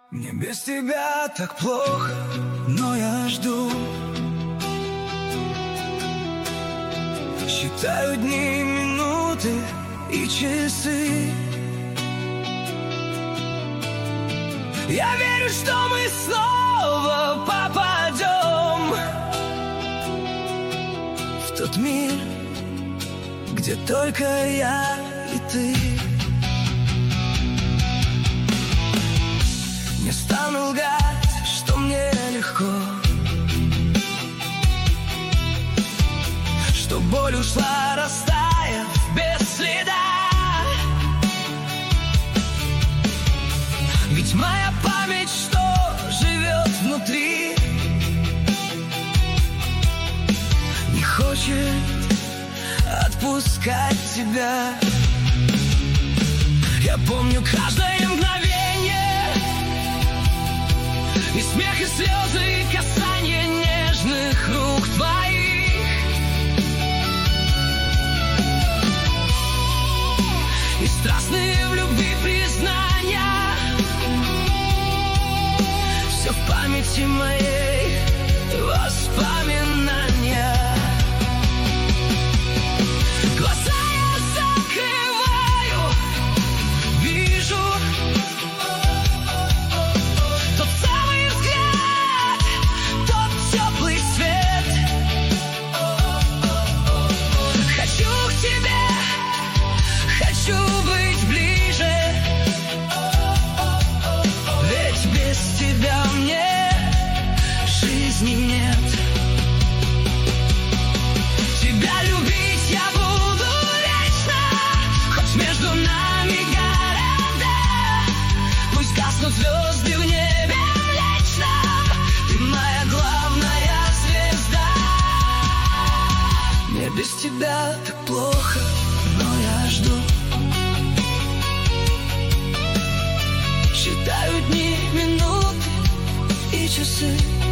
Мне без тебя так плохо, но я жду. Считаю дни, минуты и часы. Я верю, что мы снова попадем в тот мир, где только я и ты. Не стану лгать, что мне легко, что боль ушла, растаяв без следа. Ведь моя память, что живет внутри, не хочет отпускать тебя. Я помню каждое мгновение, и смех, и слезы, и касание нежных рук твоих. И страстные в любви признания. Все в памяти моей воспоминания. Глаза я закрываю, вижу тот самый взгляд, тот теплый свет. Хочу к тебе, хочу быть ближе, ведь без тебя мне жизни нет. Тебя любить я буду вечно, хоть между нами города, пусть гаснут звезды в небе млечном, ты моя главная звезда. Мне без тебя так плохо, но я жду. Считаю дни, минуты и часы.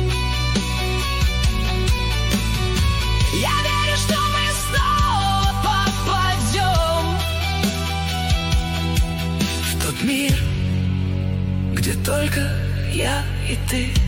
Я верю, что мы снова попадем в тот мир, где только я и ты.